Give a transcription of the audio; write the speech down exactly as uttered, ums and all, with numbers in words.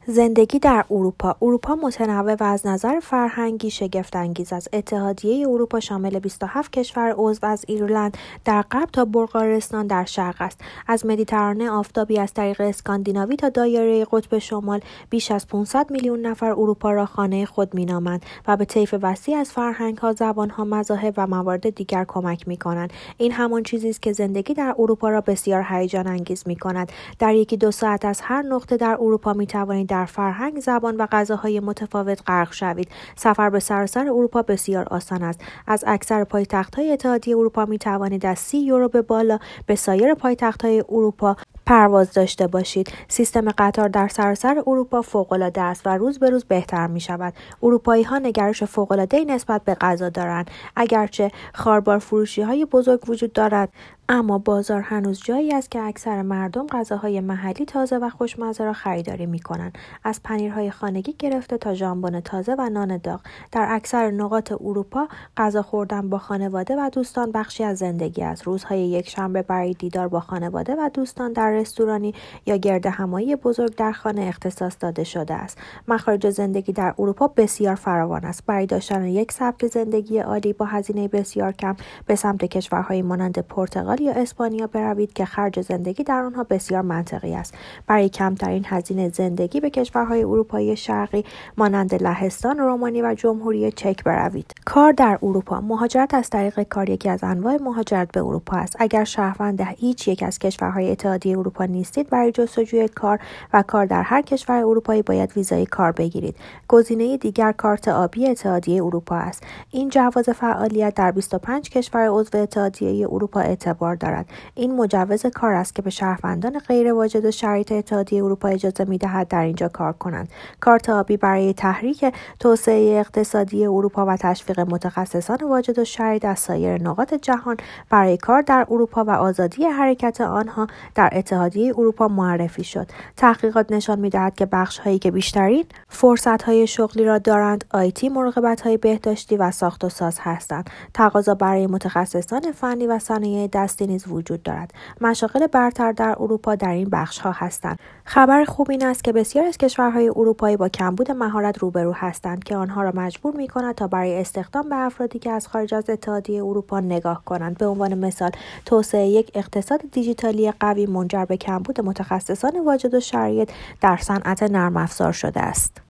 زندگی در اروپا اروپا متنوع و از نظر فرهنگی شگفت‌انگیز است. اتحادیه اروپا شامل بیست و هفت کشور عضو از ایرلند در غرب تا بلغارستان در شرق است. از مدیترانه آفتابی از طریق اسکاندیناوی تا دایره قطب شمال، بیش از پانصد میلیون نفر اروپا را خانه خود می‌نامند و به طیف وسیع از فرهنگ‌ها، زبان‌ها، مذاهب و موارد دیگر کمک می‌کنند. این همان چیزی است که زندگی در اروپا را بسیار هیجان انگیز می‌کند. در یکی دو ساعت از هر نقطه در اروپا می‌توانید در فرهنگ، زبان و غذاهای متفاوت غرق شوید. سفر به سراسر اروپا بسیار آسان است. از اکثر پایتخت‌های اتحادیه اروپا می‌توانید از سی یورو به بالا به سایر پایتخت‌های اروپا پرواز داشته باشید. سیستم قطار در سراسر اروپا فوق‌العاده است و روز به روز بهتر می‌شود. اروپایی‌ها نگرش فوق‌العاده‌ای نسبت به غذا دارند. اگرچه خاربار فروشی‌های بزرگ وجود دارد، اما بازار هنوز جایی است که اکثر مردم غذاهای محلی تازه و خوشمزه را خریداری می‌کنند. از پنیرهای خانگی گرفته تا ژامبون تازه و نان داغ، در اکثر نقاط اروپا غذا خوردن با خانواده و دوستان بخشی از زندگی است. روزهای یکشنبه برای دیدار با خانواده و دوستان در رستورانی یا گردهمایی بزرگ در خانه اختصاص داده شده است. مخارج زندگی در اروپا بسیار فراوان است. برای داشتن یک سبک زندگی عالی با هزینه بسیار کم، به سمت کشورهای مانند پرتغال یا اسپانیا بروید که خرج زندگی در آنها بسیار منطقی است. برای کمترین هزینه زندگی به کشورهای اروپایی شرقی مانند لهستان، رومانی و جمهوری چک بروید. کار در اروپا. مهاجرت از طریق کار یکی از انواع مهاجرت به اروپا است. اگر شهروند هیچ یک از کشورهای اتحادیه اروپا نیستید، برای جستجوی کار و کار در هر کشور اروپایی باید ویزای کار بگیرید. گزینه دیگر کارت آبی اتحادیه اروپا است. این جواز فعالیت در بیست و پنج کشور عضو اتحادیه اروپا اعتبار دارد. این مجوز کار است که به شهروندان غیر واجد شرایط اتحادیه اروپا اجازه می‌دهد در اینجا کار کنند. کارت آبی برای تحریک توسعه اقتصادی اروپا و تشویق متخصصان واجد شرایط از سایر نقاط جهان برای کار در اروپا و آزادی حرکت آنها در اتحادیه اروپا معرفی شد. تحقیقات نشان می‌دهد که بخش‌هایی که بیشترین فرصت‌های شغلی را دارند، آیتی، مراقبت‌های بهداشتی و ساخت و ساز هستند. تقاضا برای متخصصان فنی و صنایع دستی نیز وجود دارد. مشاغل برتر در اروپا در این بخش‌ها هستند. خبر خوب این است که بسیار از کشورهای اروپایی با کمبود مهارت روبرو هستند که آنها را مجبور می‌کند تا برای استخدام به افرادی که از خارج از اتحادیه اروپا نگاه کنند. به عنوان مثال، توسعه یک اقتصاد دیجیتالی قوی منجر به کمبود متخصصان واجد و شرایط در صنعت نرم افزار شده است.